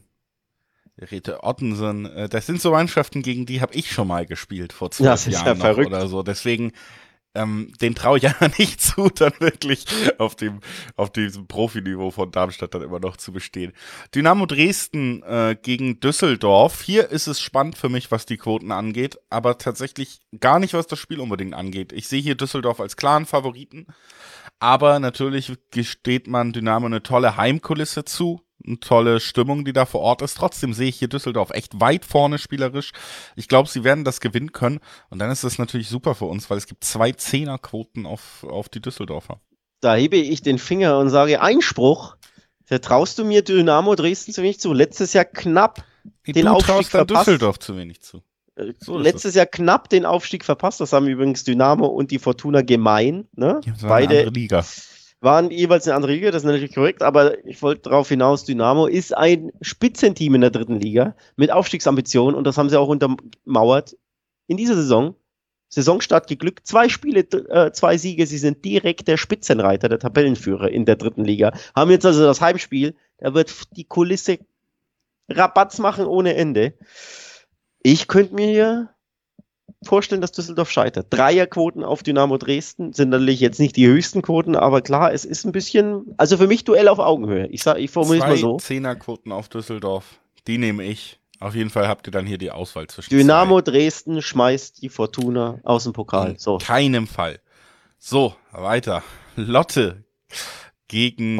Rete Ottensen, das sind so Mannschaften, gegen die habe ich schon mal gespielt vor 12 Jahren noch oder so. Deswegen, den traue ich einfach nicht zu, dann wirklich auf diesem Profiniveau von Darmstadt dann immer noch zu bestehen. Dynamo Dresden gegen Düsseldorf. Hier ist es spannend für mich, was die Quoten angeht, aber tatsächlich gar nicht, was das Spiel unbedingt angeht. Ich sehe hier Düsseldorf als klaren Favoriten, aber natürlich gesteht man Dynamo eine tolle Heimkulisse zu. Eine tolle Stimmung, die da vor Ort ist. Trotzdem sehe ich hier Düsseldorf echt weit vorne spielerisch. Ich glaube, sie werden das gewinnen können. Und dann ist das natürlich super für uns, weil es gibt 2 Zehnerquoten auf die Düsseldorfer. Da hebe ich den Finger und sage Einspruch. Vertraust du mir Dynamo Dresden zu wenig zu? Letztes Jahr knapp den Aufstieg verpasst. Düsseldorf zu wenig zu. So letztes Jahr knapp den Aufstieg verpasst. Das haben übrigens Dynamo und die Fortuna gemein. Ne? Beide eine andere Liga. Waren jeweils eine andere Liga, das ist natürlich korrekt, aber ich wollte darauf hinaus, Dynamo ist ein Spitzenteam in der dritten Liga mit Aufstiegsambitionen und das haben sie auch untermauert in dieser Saison Saisonstart geglückt, 2 Spiele, 2 Siege, sie sind direkt der Spitzenreiter, der Tabellenführer in der 3. Liga. Haben jetzt also das Heimspiel, da wird die Kulisse Rabatz machen ohne Ende. Ich könnte mir hier vorstellen, dass Düsseldorf scheitert. Dreierquoten auf Dynamo Dresden sind natürlich jetzt nicht die höchsten Quoten, aber klar, es ist ein bisschen, also für mich Duell auf Augenhöhe. Ich formuliere es mal so. 2 Zehnerquoten auf Düsseldorf, die nehme ich. Auf jeden Fall habt ihr dann hier die Auswahl zwischen Dynamo 2. Dresden schmeißt die Fortuna aus dem Pokal. In keinem Fall. So, weiter. Lotte gegen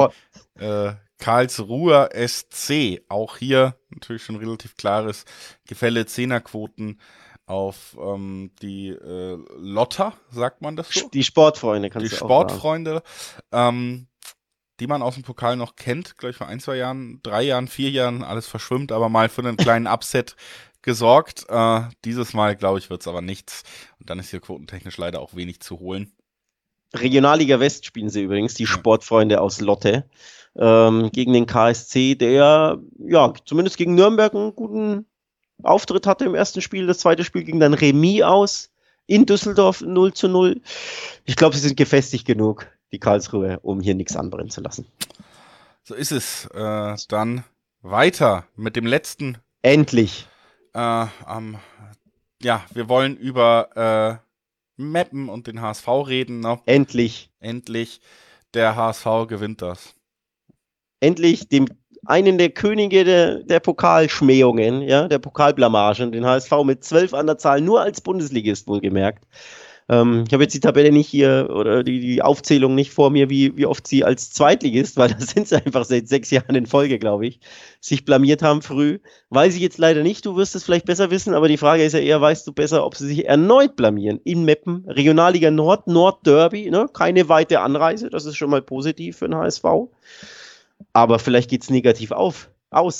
Karlsruher SC. Auch hier natürlich schon relativ klares Gefälle. Zehnerquoten auf die Lotter, sagt man das so? Die Sportfreunde kannst du auch sagen. Die Sportfreunde, die man aus dem Pokal noch kennt, gleich vor 1, 2 Jahren, 3 Jahren, 4 Jahren, alles verschwimmt, aber mal für einen kleinen Upset gesorgt. Dieses Mal, glaube ich, wird es aber nichts. Und dann ist hier quotentechnisch leider auch wenig zu holen. Regionalliga West spielen sie übrigens, die Sportfreunde aus Lotte, gegen den KSC, der ja zumindest gegen Nürnberg einen guten Auftritt hatte im ersten Spiel. Das zweite Spiel ging dann Remis aus, in Düsseldorf 0:0. Ich glaube, sie sind gefestigt genug, die Karlsruhe, um hier nichts anbrennen zu lassen. So ist es. Dann weiter mit dem letzten. Endlich. Wir wollen über Meppen und den HSV reden. Ne? Endlich. Der HSV gewinnt das. Endlich einen der Könige der Pokalschmähungen, ja, der Pokalblamagen, den HSV mit 12 an der Zahl, nur als Bundesligist wohlgemerkt. Ich habe jetzt die Tabelle nicht hier oder die Aufzählung nicht vor mir, wie oft sie als Zweitligist, weil das sind sie einfach seit 6 Jahren in Folge, glaube ich, sich blamiert haben früh. Weiß ich jetzt leider nicht, du wirst es vielleicht besser wissen, aber die Frage ist ja eher, weißt du besser, ob sie sich erneut blamieren in Meppen, Regionalliga Nord, Nordderby, ne? Keine weite Anreise, das ist schon mal positiv für den HSV. Aber vielleicht geht es negativ aus.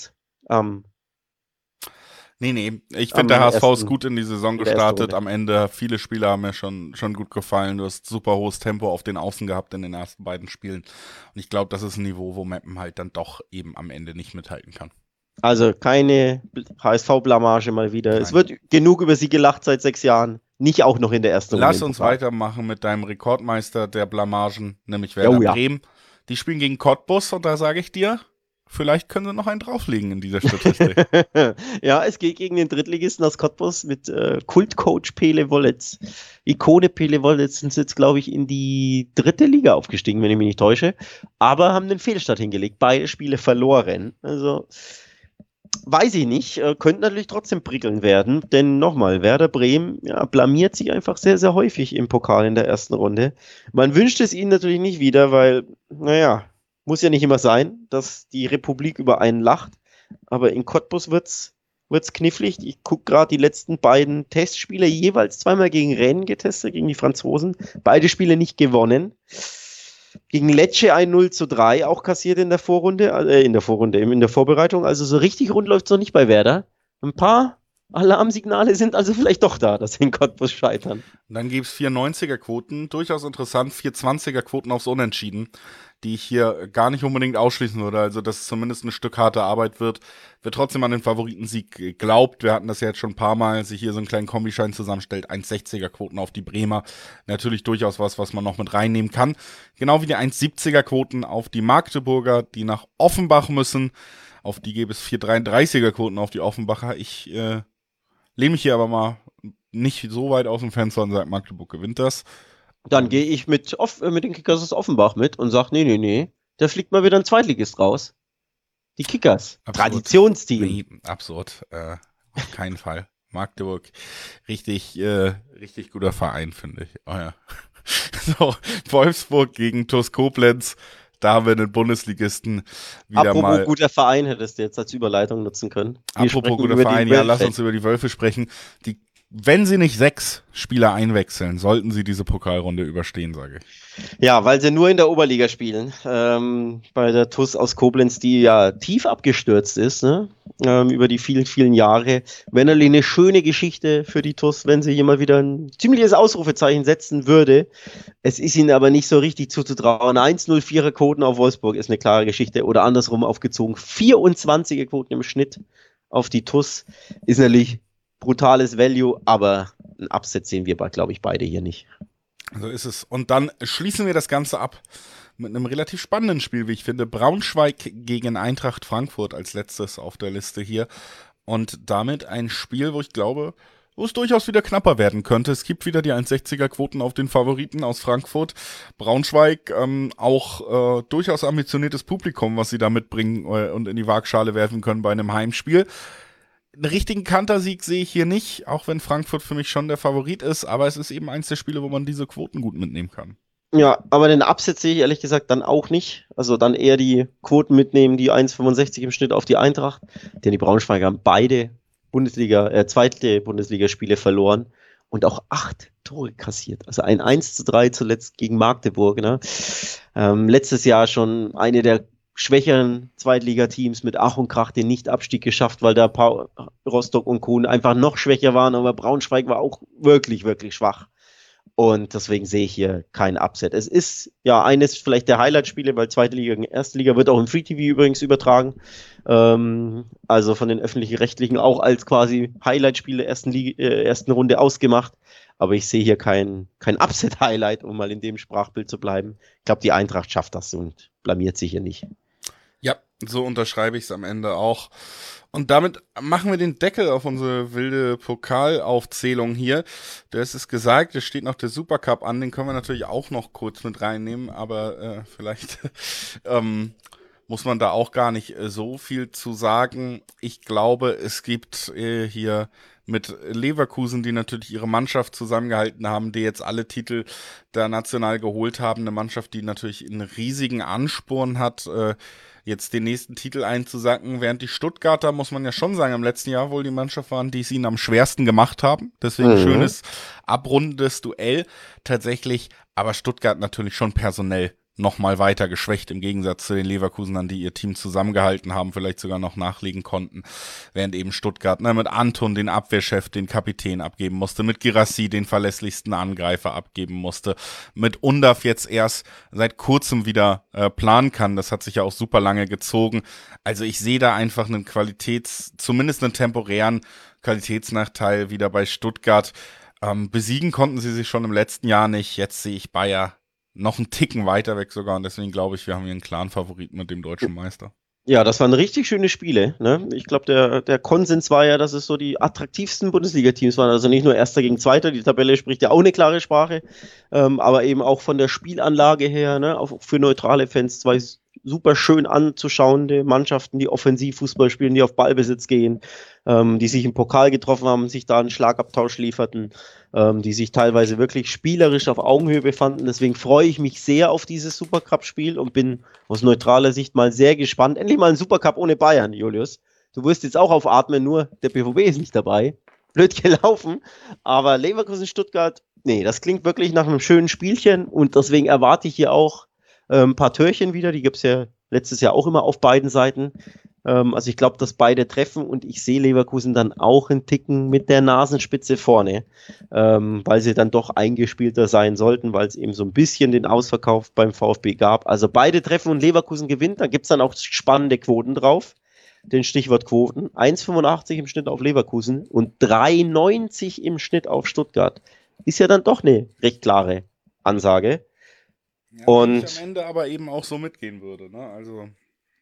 Nee. Ich finde, der HSV ist gut in die Saison gestartet. Am Ende, viele Spieler haben mir schon gut gefallen. Du hast super hohes Tempo auf den Außen gehabt in den ersten beiden Spielen. Und ich glaube, das ist ein Niveau, wo Meppen halt dann doch eben am Ende nicht mithalten kann. Also keine HSV-Blamage mal wieder. Nein. Es wird genug über sie gelacht seit 6 Jahren. Nicht auch noch in der ersten Runde. Lass uns weitermachen mit deinem Rekordmeister der Blamagen, nämlich Werder Bremen. Die spielen gegen Cottbus und da sage ich dir, vielleicht können sie noch einen drauflegen in dieser Statistik. Ja, es geht gegen den Drittligisten aus Cottbus mit Kultcoach Pele Wollitz. Ikone Pele Wollitz sind jetzt, glaube ich, in die 3. Liga aufgestiegen, wenn ich mich nicht täusche. Aber haben den Fehlstart hingelegt. Beide Spiele verloren. Also, weiß ich nicht. Könnte natürlich trotzdem prickeln werden. Denn nochmal, Werder Bremen blamiert sich einfach sehr, sehr häufig im Pokal in der ersten Runde. Man wünscht es ihnen natürlich nicht wieder, weil, muss ja nicht immer sein, dass die Republik über einen lacht. Aber in Cottbus wird's knifflig. Ich gucke gerade die letzten beiden Testspiele, jeweils 2-mal gegen Rennes getestet, gegen die Franzosen. Beide Spiele nicht gewonnen. Gegen Lecce 1:0-3 auch kassiert in der Vorbereitung. Also so richtig rund läuft es noch nicht bei Werder. Ein paar Alarmsignale sind also vielleicht doch da, dass sie in Cottbus scheitern. Und dann gibt es 4 90er-Quoten, durchaus interessant, 4 20er-Quoten aufs Unentschieden, die ich hier gar nicht unbedingt ausschließen würde. Also, dass es zumindest ein Stück harte Arbeit wird trotzdem an den Favoritensieg geglaubt. Wir hatten das ja jetzt schon ein paar Mal, sich hier so einen kleinen Kombischein zusammenstellt. 1,60er-Quoten auf die Bremer. Natürlich durchaus was man noch mit reinnehmen kann. Genau wie die 1,70er-Quoten auf die Magdeburger, die nach Offenbach müssen. Auf die gäbe es 4,33er-Quoten auf die Offenbacher. Ich lehne mich hier aber mal nicht so weit aus dem Fenster und sage, Magdeburg gewinnt das. Dann gehe ich mit den Kickers aus Offenbach mit und sage, nee, da fliegt mal wieder ein Zweitligist raus. Die Kickers. Absurd. Traditionsteam. Nee, absurd. Auf keinen Fall. Magdeburg, richtig guter Verein, finde ich. Oh ja. So, Wolfsburg gegen TuS Koblenz. Da haben wir einen Bundesligisten wieder Apropos mal. Guter Verein hättest du jetzt als Überleitung nutzen können. Apropos guter Verein, ja, lass uns über die Wölfe sprechen. Wenn sie nicht 6 Spieler einwechseln, sollten sie diese Pokalrunde überstehen, sage ich. Ja, weil sie nur in der Oberliga spielen. Bei der TuS aus Koblenz, die ja tief abgestürzt ist, ne? Über die vielen, vielen Jahre. Wäre natürlich eine schöne Geschichte für die TuS, wenn sie hier mal wieder ein ziemliches Ausrufezeichen setzen würde. Es ist ihnen aber nicht so richtig zuzutrauen. 1,04er Quoten auf Wolfsburg ist eine klare Geschichte. Oder andersrum aufgezogen. 24er Quoten im Schnitt auf die TuS ist natürlich brutales Value, aber ein Upset sehen wir, glaube ich, beide hier nicht. So ist es. Und dann schließen wir das Ganze ab mit einem relativ spannenden Spiel, wie ich finde. Braunschweig gegen Eintracht Frankfurt als letztes auf der Liste hier. Und damit ein Spiel, wo ich glaube, wo es durchaus wieder knapper werden könnte. Es gibt wieder die 1,60er Quoten auf den Favoriten aus Frankfurt. Braunschweig, auch durchaus ambitioniertes Publikum, was sie da mitbringen und in die Waagschale werfen können bei einem Heimspiel. Einen richtigen Kantersieg sehe ich hier nicht, auch wenn Frankfurt für mich schon der Favorit ist, aber es ist eben eins der Spiele, wo man diese Quoten gut mitnehmen kann. Ja, aber den Upset sehe ich ehrlich gesagt dann auch nicht. Also dann eher die Quoten mitnehmen, die 1,65 im Schnitt auf die Eintracht. Denn die Braunschweiger haben beide zweite Bundesligaspiele verloren und auch 8 Tore kassiert. Also ein 1:3 zuletzt gegen Magdeburg. Ne? Letztes Jahr schon eine der schwächeren Zweitligateams mit Ach und Krach den Nicht-Abstieg geschafft, weil da Rostock und Co. einfach noch schwächer waren. Aber Braunschweig war auch wirklich, wirklich schwach. Und deswegen sehe ich hier kein Upset. Es ist ja eines vielleicht der Highlight-Spiele, weil zweite Liga gegen erste Liga wird auch im Free TV übrigens übertragen. Also von den öffentlich-rechtlichen auch als quasi Highlight-Spiele ersten Runde ausgemacht. Aber ich sehe hier kein Upset-Highlight, um mal in dem Sprachbild zu bleiben. Ich glaube, die Eintracht schafft das und blamiert sich hier nicht. Ja, so unterschreibe ich es am Ende auch. Und damit machen wir den Deckel auf unsere wilde Pokalaufzählung hier. Du hast es gesagt, es steht noch der Supercup an, den können wir natürlich auch noch kurz mit reinnehmen, aber vielleicht muss man da auch gar nicht so viel zu sagen. Ich glaube, es gibt hier mit Leverkusen, die natürlich ihre Mannschaft zusammengehalten haben, die jetzt alle Titel da national geholt haben, eine Mannschaft, die natürlich einen riesigen Ansporn hat, jetzt den nächsten Titel einzusacken, während die Stuttgarter, muss man ja schon sagen, im letzten Jahr wohl die Mannschaft waren, die es ihnen am schwersten gemacht haben. Deswegen schönes, abrundendes Duell tatsächlich, aber Stuttgart natürlich schon personell nochmal weiter geschwächt im Gegensatz zu den Leverkusenern, die ihr Team zusammengehalten haben, vielleicht sogar noch nachlegen konnten, während eben Stuttgart mit Anton den Abwehrchef, den Kapitän abgeben musste, mit Guirassy den verlässlichsten Angreifer abgeben musste, mit Undav jetzt erst seit kurzem wieder planen kann, das hat sich ja auch super lange gezogen, also ich sehe da einfach einen zumindest einen temporären Qualitätsnachteil wieder bei Stuttgart. Besiegen konnten sie sich schon im letzten Jahr nicht, jetzt sehe ich Bayer noch einen Ticken weiter weg sogar und deswegen glaube ich, wir haben hier einen klaren Favoriten mit dem deutschen Meister. Ja, das waren richtig schöne Spiele. Ne? Ich glaube, der Konsens war ja, dass es so die attraktivsten Bundesliga-Teams waren. Also nicht nur Erster gegen Zweiter, die Tabelle spricht ja auch eine klare Sprache, aber eben auch von der Spielanlage her, ne? Auch für neutrale Fans zwei super schön anzuschauende Mannschaften, die Offensivfußball spielen, die auf Ballbesitz gehen, die sich im Pokal getroffen haben, sich da einen Schlagabtausch lieferten, die sich teilweise wirklich spielerisch auf Augenhöhe befanden. Deswegen freue ich mich sehr auf dieses Supercup-Spiel und bin aus neutraler Sicht mal sehr gespannt. Endlich mal ein Supercup ohne Bayern, Julius. Du wirst jetzt auch aufatmen, nur der BVB ist nicht dabei. Blöd gelaufen, aber Leverkusen-Stuttgart, nee, das klingt wirklich nach einem schönen Spielchen und deswegen erwarte ich hier auch ein paar Türchen wieder, die gibt es ja letztes Jahr auch immer auf beiden Seiten. Also ich glaube, dass beide treffen und ich sehe Leverkusen dann auch einen Ticken mit der Nasenspitze vorne, weil sie dann doch eingespielter sein sollten, weil es eben so ein bisschen den Ausverkauf beim VfB gab. Also beide treffen und Leverkusen gewinnt, da gibt es dann auch spannende Quoten drauf. Den Stichwort Quoten. 1,85 im Schnitt auf Leverkusen und 3,90 im Schnitt auf Stuttgart. Ist ja dann doch eine recht klare Ansage. Ja, und ich am Ende aber eben auch so mitgehen würde, ne? Also.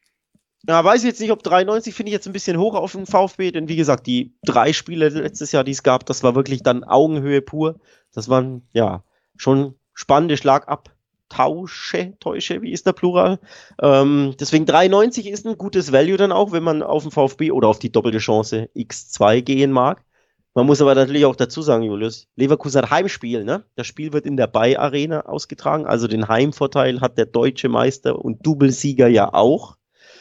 Ja, weiß ich jetzt nicht, ob 93 finde ich jetzt ein bisschen hoch auf den VfB, denn wie gesagt, die 3 Spiele letztes Jahr, die es gab, das war wirklich dann Augenhöhe pur. Das waren ja schon spannende Schlagabtäusche, wie ist der Plural? Deswegen 93 ist ein gutes Value dann auch, wenn man auf den VfB oder auf die doppelte Chance X2 gehen mag. Man muss aber natürlich auch dazu sagen, Julius, Leverkusen hat Heimspiel, ne? Das Spiel wird in der Bay Arena ausgetragen, also den Heimvorteil hat der deutsche Meister und Doublesieger ja auch.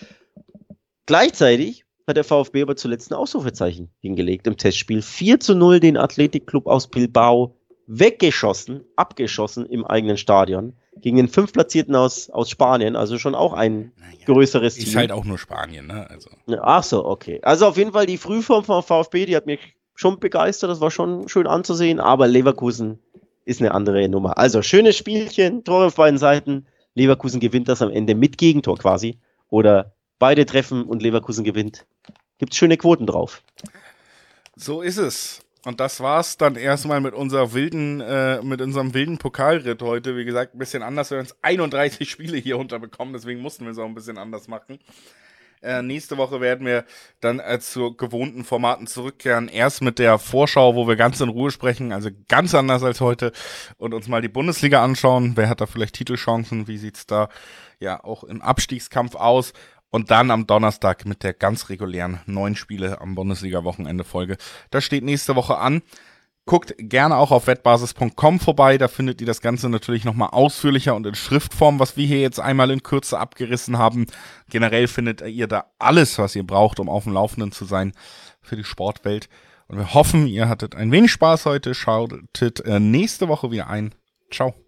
Gleichzeitig hat der VfB aber zuletzt ein Ausrufezeichen hingelegt im Testspiel. 4:0 den Athletic Club aus Bilbao abgeschossen im eigenen Stadion gegen den 5. Platzierten aus Spanien, also schon auch ein größeres Team. Ist halt auch nur Spanien, ne? Also. Ach so, okay. Also auf jeden Fall die Frühform vom VfB, die hat mich schon begeistert, das war schon schön anzusehen, aber Leverkusen ist eine andere Nummer. Also schönes Spielchen, Tore auf beiden Seiten, Leverkusen gewinnt das am Ende mit Gegentor quasi oder beide treffen und Leverkusen gewinnt. Gibt's schöne Quoten drauf. So ist es. Und das war's dann erstmal mit unserem wilden Pokalritt heute. Wie gesagt, ein bisschen anders. Wir haben uns 31 Spiele hier unterbekommen, deswegen mussten wir es auch ein bisschen anders machen. Nächste Woche werden wir dann zu gewohnten Formaten zurückkehren. Erst mit der Vorschau, wo wir ganz in Ruhe sprechen, also ganz anders als heute, und uns mal die Bundesliga anschauen. Wer hat da vielleicht Titelchancen? Wie sieht's da ja auch im Abstiegskampf aus? Und dann am Donnerstag mit der ganz regulären 9 Spiele am Bundesliga-Wochenende Folge. Das steht nächste Woche an. Guckt gerne auch auf wettbasis.com vorbei, da findet ihr das Ganze natürlich nochmal ausführlicher und in Schriftform, was wir hier jetzt einmal in Kürze abgerissen haben. Generell findet ihr da alles, was ihr braucht, um auf dem Laufenden zu sein für die Sportwelt. Und wir hoffen, ihr hattet ein wenig Spaß heute, schaltet nächste Woche wieder ein. Ciao.